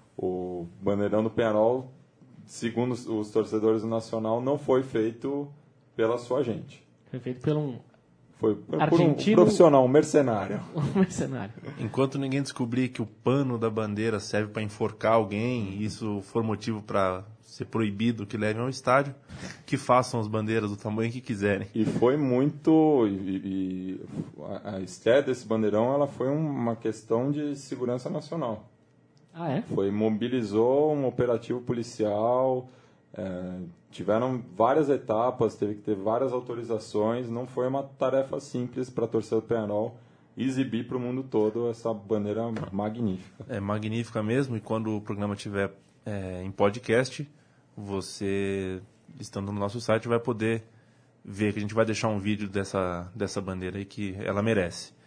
o bandeirão do Peñarol, segundo os, os torcedores do Nacional, não foi feito pela sua gente. Foi feito por um, Foi por um Argentino- profissional, um mercenário. um mercenário. Enquanto ninguém descobrir que o pano da bandeira serve para enforcar alguém, e isso for motivo para ser proibido que levem ao estádio, que façam as bandeiras do tamanho que quiserem. E foi muito... E, e a, a estreia desse bandeirão ela foi uma questão de segurança nacional. Ah, é? Foi, mobilizou um operativo policial, é, tiveram várias etapas, teve que ter várias autorizações, não foi uma tarefa simples para a torcida do Peñarol exibir para o mundo todo essa bandeira magnífica. É magnífica mesmo, e quando o programa estiver é, em podcast, você, estando no nosso site, vai poder ver que a gente vai deixar um vídeo dessa, dessa bandeira aí que ela merece.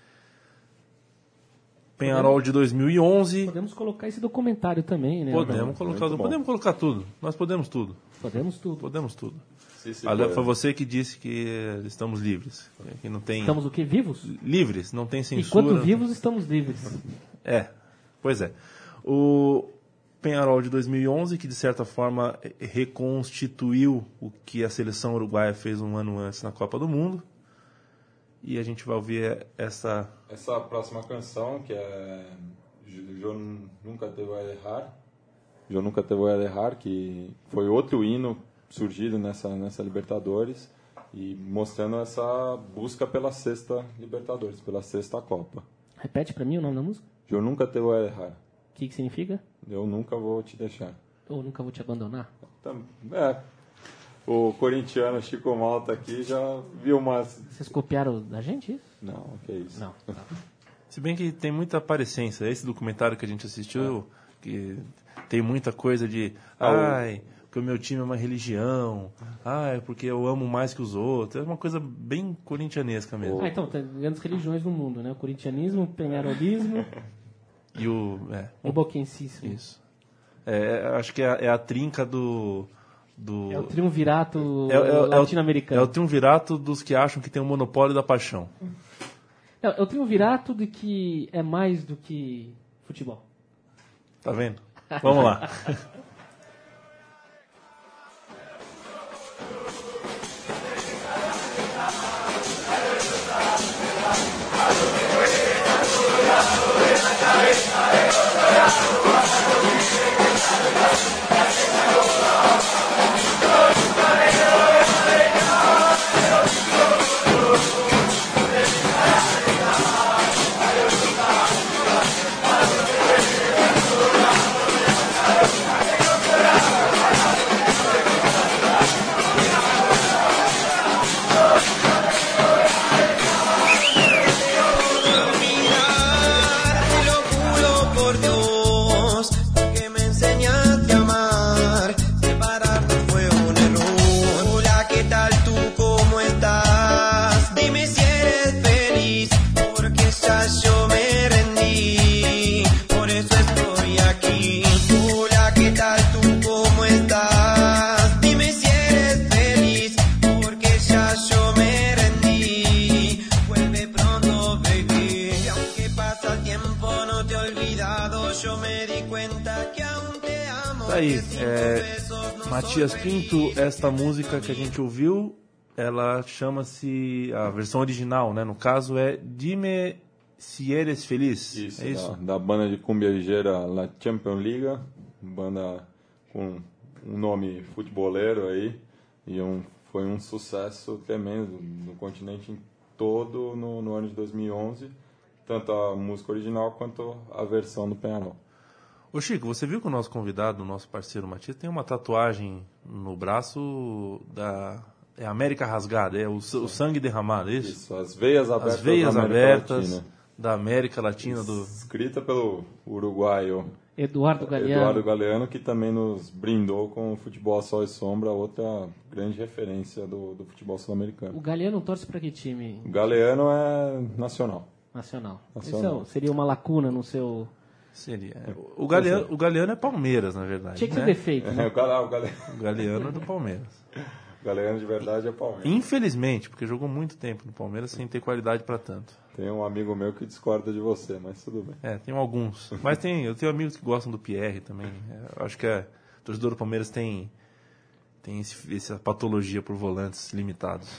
Peñarol de dois mil e onze. Podemos colocar esse documentário também, né? Podemos colocar, Muito bom. podemos colocar tudo. Nós podemos tudo. Podemos tudo. Podemos tudo. Se, se Aliás, for- foi você que disse que eh, estamos livres. Que não tem... Estamos o quê? Vivos? livres, não tem censura. Enquanto vivos, estamos livres. É, pois é. O Peñarol de dois mil e onze, que de certa forma eh, reconstituiu o que a seleção uruguaia fez um ano antes na Copa do Mundo. E a gente vai ouvir essa... Essa próxima canção, que é Eu Nunca Te Voy a Dejar, Eu Nunca Te Voy a Dejar, que foi outro hino surgido nessa, nessa Libertadores e mostrando essa busca pela sexta Libertadores, pela sexta Copa. Repete pra mim o nome da música. Eu Nunca Te Voy a Dejar, O que, que significa? eu nunca vou te deixar. Ou nunca vou te abandonar? Então, é, o corintiano Chico Malta aqui já viu umas... Vocês copiaram da gente isso? Não, que isso. Não. Tá. Se bem que tem muita parecência. Esse documentário que a gente assistiu, que tem muita coisa de... Ah, o- Ai, porque o meu time é uma religião. Ai, porque eu amo mais que os outros. É uma coisa bem corintianesca mesmo. Ah, então, tem grandes religiões no mundo, né? O corintianismo, o penharolismo E o... É, e o boquencismo. isso. É, acho que é, a- é a trinca do... do É o triunvirato É- é- é o- latino-americano. É o triunvirato dos que acham que tem o monopólio da paixão. Não, é o triunvirato de que é mais do que futebol. Tá vendo? Vamos lá. Nunca Tá aí, é, Matias Pinto, esta música que a gente ouviu, ela chama-se, a versão original, né? No caso é Dime Si Eres Feliz. Isso, é isso? Da, da banda de cumbia ligeira La Champions League, banda com um nome futeboleiro aí, e um, foi um sucesso tremendo no continente todo no, no ano de dois mil e onze, tanto a música original quanto a versão do Peñarol. Ô Chico, você viu que o nosso convidado, o nosso parceiro Matias, tem uma tatuagem no braço da é América Rasgada, é o, o sangue derramado, é isso? Isso, as veias abertas, as veias da, América abertas Latina. da América Latina. Do... Escrita pelo uruguaio Eduardo Galeano. Eduardo Galeano, que também nos brindou com o futebol Sol e Sombra, outra grande referência do, do futebol sul-americano. O Galeano torce para que time? O Galeano é nacional. Nacional. Nacional. Isso seria uma lacuna no seu... Seria. O Galeano, o Galeano é Palmeiras, na verdade. Tinha que né? ser defeito. Né? É, o, Gale, o, Gale... o Galeano é do Palmeiras. O Galeano de verdade é Palmeiras. Infelizmente, porque jogou muito tempo no Palmeiras sem ter qualidade para tanto. Tem um amigo meu que discorda de você, mas tudo bem. É, tem alguns. Mas tem, eu tenho amigos que gostam do Pierre também. Eu acho que a, o torcedor do Palmeiras tem, tem esse, essa patologia por volantes limitados.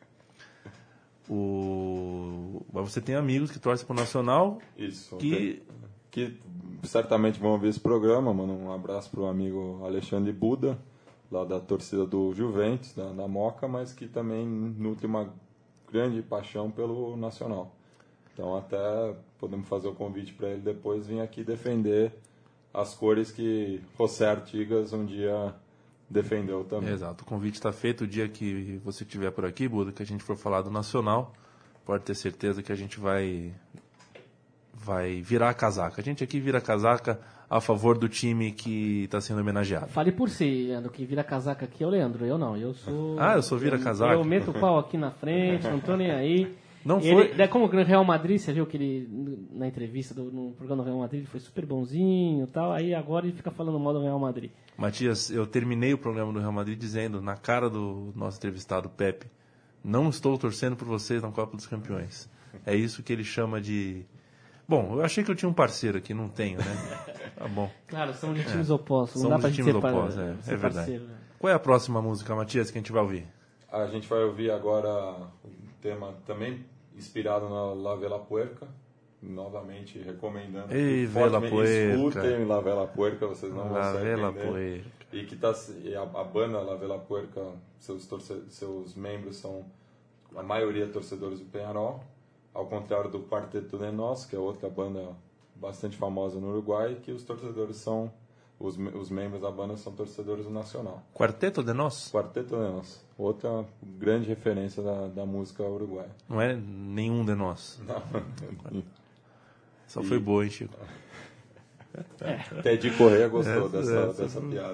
O... Mas você tem amigos que torcem pro Nacional. Isso. Que... que certamente vão ouvir esse programa. Mano, um abraço pro amigo Alexandre Buda, lá da torcida do Juventus, da, da Moca, mas que também nutre uma grande paixão pelo Nacional. Então até podemos fazer o convite para ele depois vir aqui defender as cores que José Artigas um dia defendeu também. Exato, o convite está feito. O dia que você estiver por aqui, Buda, que a gente for falar do Nacional, pode ter certeza que a gente vai, vai virar a casaca. A gente aqui vira a casaca a favor do time que está sendo homenageado. Fale por si, Leandro, que vira casaca aqui é o Leandro, eu não, eu sou... Ah, eu sou vira casaca? Eu, eu meto o pau aqui na frente, não tô nem aí. Não ele, foi... É como o Real Madrid, você viu que ele, na entrevista do, no programa do Real Madrid, ele foi super bonzinho e tal, aí agora ele fica falando mal do Real Madrid. Matias, eu terminei o programa do Real Madrid dizendo, na cara do nosso entrevistado Pepe, não estou torcendo por vocês na Copa dos Campeões. É isso que ele chama de... Bom, eu achei que eu tinha um parceiro aqui, não tenho, né? Tá bom. Claro, são de times é. opostos, não Somos dá pra de gente times ser, opostos, par... é, ser é verdade. parceiro. Né? Qual é a próxima música, Matias, que a gente vai ouvir? A gente vai ouvir agora um tema também inspirado na La Vela Puerca, novamente recomendando Ei, que Vela fortemente Puerca. escutem La Vela Puerca, vocês não La vão se Vela arrepender. Puerca. E que tá, e a, a banda La Vela Puerca, seus, torce, seus membros são a maioria torcedores do Peñarol, ao contrário do Quarteto de Nos, que é outra banda bastante famosa no Uruguai, que os torcedores são, os, os membros da banda são torcedores do Nacional. Quarteto de Nos? Quarteto de Nos, outra grande referência da, da música uruguaia. Não é nenhum de nós. Não. Só foi boa, hein, Chico? Até de Correia gostou Essa- dessa, essa- dessa piada.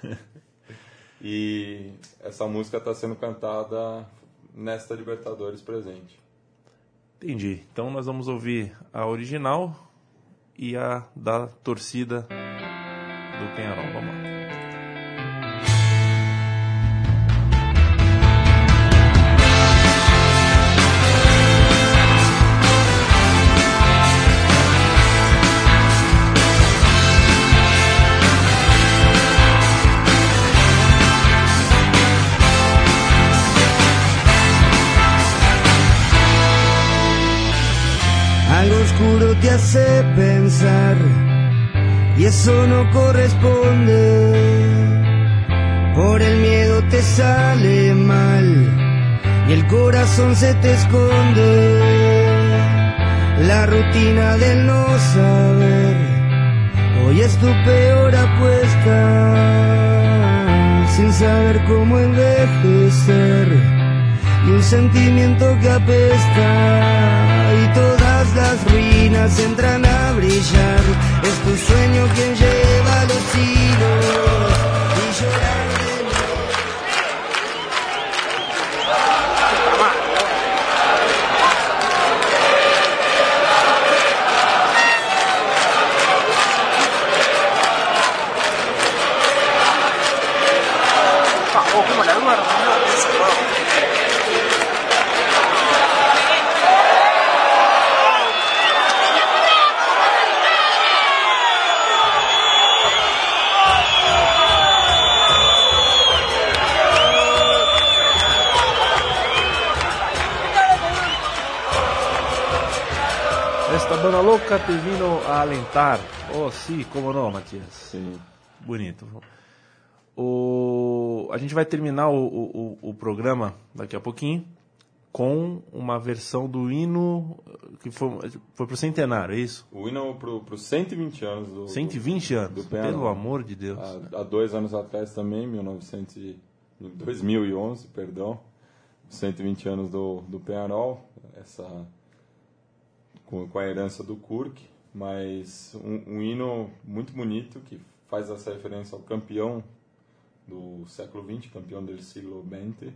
E essa música está sendo cantada nesta Libertadores presente. Entendi. Então nós vamos ouvir a original e a da torcida do Peñarol. Vamos lá. Algo oscuro te hace pensar y eso no corresponde. Por el miedo te sale mal y el corazón se te esconde. La rutina del no saber hoy es tu peor apuesta. Sin saber cómo envejecer y un sentimiento que apesta y todas las ruinas entran a brillar. Es tu sueño quien lleva los hilos y llorar de nuevo. Thank you. Dona Louca te vino a alentar. Oh, sim, como não, Matias? Sim. Bonito. O... A gente vai terminar o, o, o programa daqui a pouquinho com uma versão do hino que foi, foi pro centenário, é isso? O hino pro, pro cento e vinte anos do... cento e vinte anos, do Penharol. pelo amor de Deus. Há, há dois anos atrás também, mil e novecentos e... dois mil e onze, perdão. cento e vinte anos do, do Penharol, essa... Com, com a herança do Kurk, mas um, um hino muito bonito que faz essa referência ao campeão do século vinte, campeão do século vinte,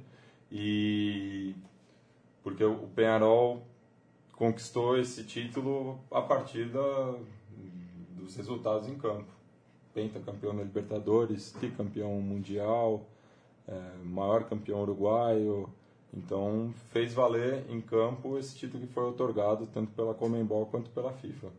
e porque o Penharol conquistou esse título a partir da, dos resultados em campo. Pentacampeão da Libertadores, tricampeão mundial, é, maior campeão uruguaio. Então, fez valer em campo esse título que foi otorgado tanto pela Conmebol quanto pela FIFA.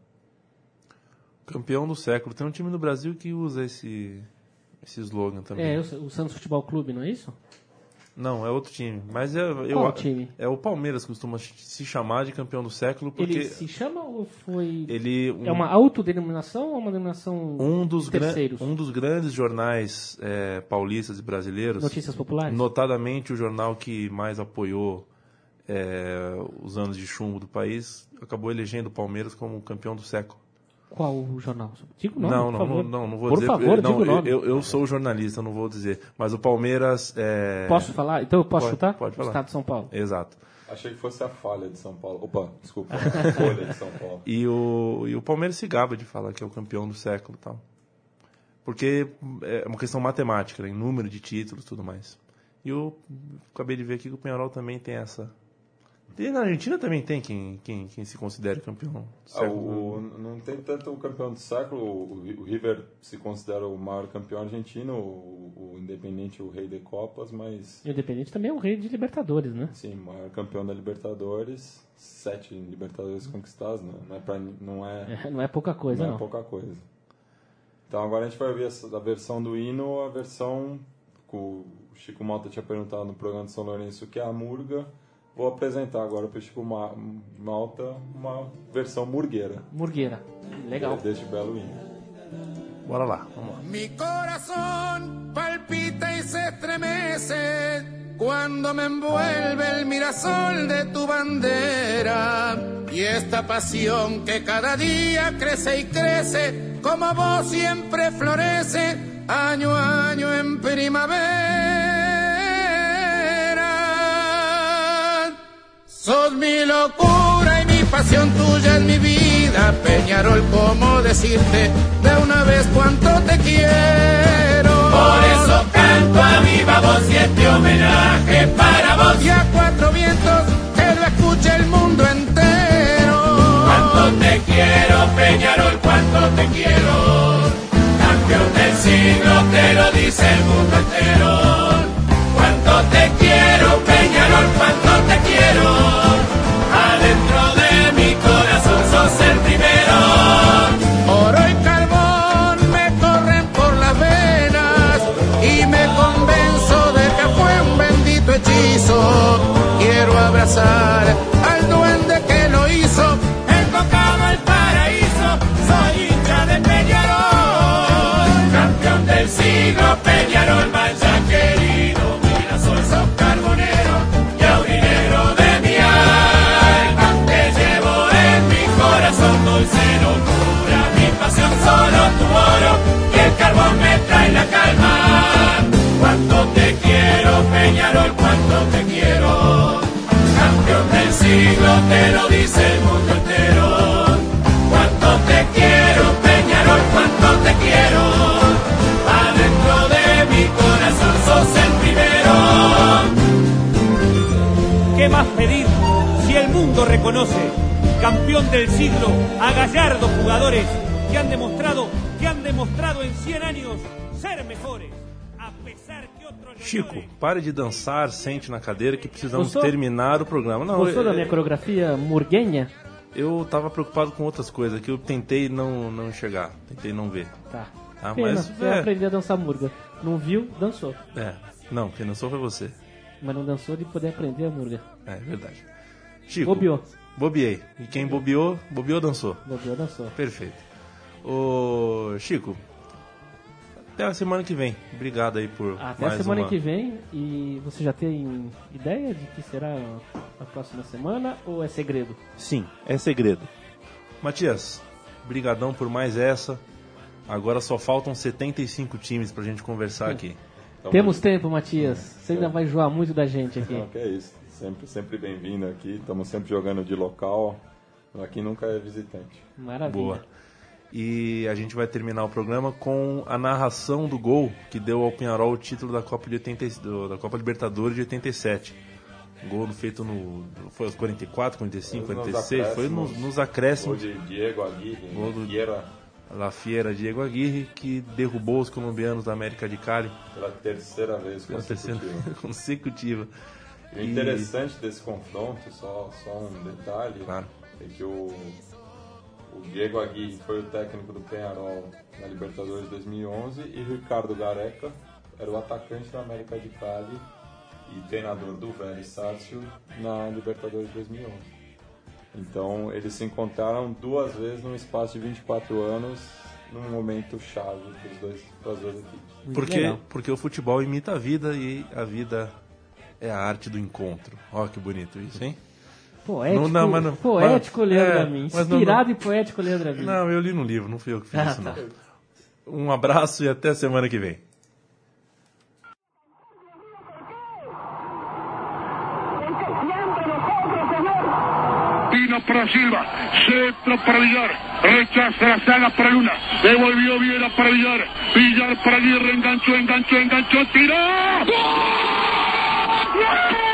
Campeão do século. Tem um time no Brasil que usa esse, esse slogan também. É, o Santos Futebol Clube, não é isso? Não, é outro time. Mas é, eu, Qual time? É o Palmeiras que costuma se chamar de campeão do século porque Ele se chama ou foi... ele um, É uma autodenominação ou uma denominação um dos de gran, terceiros? um dos grandes jornais é, paulistas e brasileiros. Notícias populares? Notadamente o jornal que mais apoiou é, os anos de chumbo do país acabou elegendo o Palmeiras como campeão do século. Qual o jornal? Diga o nome, Não, por não, favor. não, não, não vou por dizer. Por favor, não, diga o nome. Eu, eu sou jornalista, não vou dizer. Mas o Palmeiras... É... Posso falar? Então eu posso Pode, chutar? pode falar. Estado de São Paulo. Exato. Achei que fosse a falha de São Paulo. Opa, desculpa, a folha de São Paulo. E o, e o Palmeiras se gaba de falar que é o campeão do século e tal. Porque é uma questão matemática, né, em número de títulos e tudo mais. E eu acabei de ver aqui que o Penharol também tem essa... E na Argentina também tem quem, quem, quem se considera campeão do Ah, século. o, não tem tanto o campeão do século. O, o River se considera o maior campeão argentino, o, o Independiente o rei de Copas, mas... E o Independente também é o rei de Libertadores, né? Sim, maior campeão da Libertadores, sete Libertadores conquistados, não, não, é, pra, não, é, É, não é pouca coisa, não não. é pouca coisa. Então agora a gente vai ver essa- a versão do hino, a versão que o Chico Malta tinha perguntado no programa de São Lourenço, que é a Murga. Vou apresentar agora para o Chico Ma- Malta uma versão murgueira Murgueira. Legal. deste belo hino. Bora lá, vamos lá. Mi corazón palpita y se estremece cuando me envuelve el mirasol de tu bandera. Y esta pasión que cada día crece y crece, como vos siempre florece, año a año en primavera. Sos mi locura y mi pasión, tuya es mi vida, Peñarol, ¿cómo decirte de una vez cuánto te quiero? Por eso canto a viva voz y este homenaje para vos. Y a cuatro vientos que lo escuche el mundo entero. Cuánto te quiero, Peñarol, cuánto te quiero. Campeón del siglo, te lo dice el mundo entero. Cuánto te quiero, Peñarol, cuánto te quiero. Adentro de mi corazón sos el primero. Oro y carbón me corren por las venas y me convenzo de que fue un bendito hechizo. Quiero abrazar al duende que lo hizo. Enfocado al paraíso, soy hincha de Peñarol. Campeón del siglo, Peñarol, vaya querido. Mira, soy sos carbonero y aurinegro de mi alma. Te llevo en mi corazón, dulce locura. Mi pasión solo tu oro y el carbón me trae la calma. Cuánto te quiero, Peñarol, cuánto te quiero. Campeón del siglo, te lo dice el mundo entero. Cuánto te quiero, Peñarol, cuánto te quiero. Adentro de mi corazón sos el primero. ¿Qué más pedir si el mundo reconoce, campeón del siglo, a gallardos jugadores que han demostrado, que han demostrado en cien años ser mejores, a pesar que otros... lo Chico, ignoren? pare de dançar, sente na cadeira que precisamos Gostou? terminar o programa. Não, Gostou eu, da minha coreografia murguenha? eu tava preocupado com outras coisas que eu tentei não, não enxergar, tentei não ver. Tá. Ah, Pena, mas, você é. aprendeu a dançar murga. Não viu, dançou. É, não, quem dançou foi você. Mas não dançou de poder aprender a murga. É verdade. Chico, Bobeou. Bobiei. E quem bobeou, bobeou, dançou. Bobeou, dançou. Perfeito. Ô, Chico, até a semana que vem. Obrigado aí por Até mais a semana uma... que vem. E você já tem ideia de que será a próxima semana ou é segredo? Sim, é segredo. Matias, brigadão por mais essa. Agora só faltam setenta e cinco times pra gente conversar aqui. Então, Temos mas- tempo, Matias. Você ainda vai joar muito da gente aqui. Não, que é isso. Sempre, sempre bem-vindo aqui. Estamos sempre jogando de local. Aqui nunca é visitante. Maravilha. Boa. E a gente vai terminar o programa com a narração do gol que deu ao Peñarol o título da Copa, de oitenta, do- da Copa Libertadores de oitenta e sete. Gol feito no. Foi aos quarenta e quatro, quarenta e cinco, Foi nos quarenta e seis. Foi nos, nos Gol acréscimos. de Diego Aguirre, Gol do- Fiera, La Fiera Diego Aguirre, que derrubou os colombianos da América de Cali pela terceira vez pela terceira consecutiva. consecutiva. E o interessante desse confronto, só, só um detalhe, Claro. é que o, o Diego Aguirre foi o técnico do Peñarol na Libertadores de dois mil e onze e o Ricardo Gareca era o atacante da América de Cali e treinador do Vélez Sarsfield na Libertadores de dois mil e onze. Então eles se encontraram duas vezes num espaço de vinte e quatro anos, num momento chave para os dois, para as duas equipes. Muito Porque, legal. porque o futebol imita a vida e a vida é a arte do encontro. Ó, que bonito isso, hein? Poético, Não, não, mas não- poético mas- Leandro é, Amin. mas não- Inspirado e poético Leandro Amin. Não, eu li no livro, não fui eu que fiz Ah, isso, tá. não. Um abraço e até semana que vem. Vino para Silva, centro para Villar, rechaza la saga para Luna, devolvió Viera para Villar, Villar para Aguirre, enganchó, enganchó, enganchó, tiró. ¡Gol!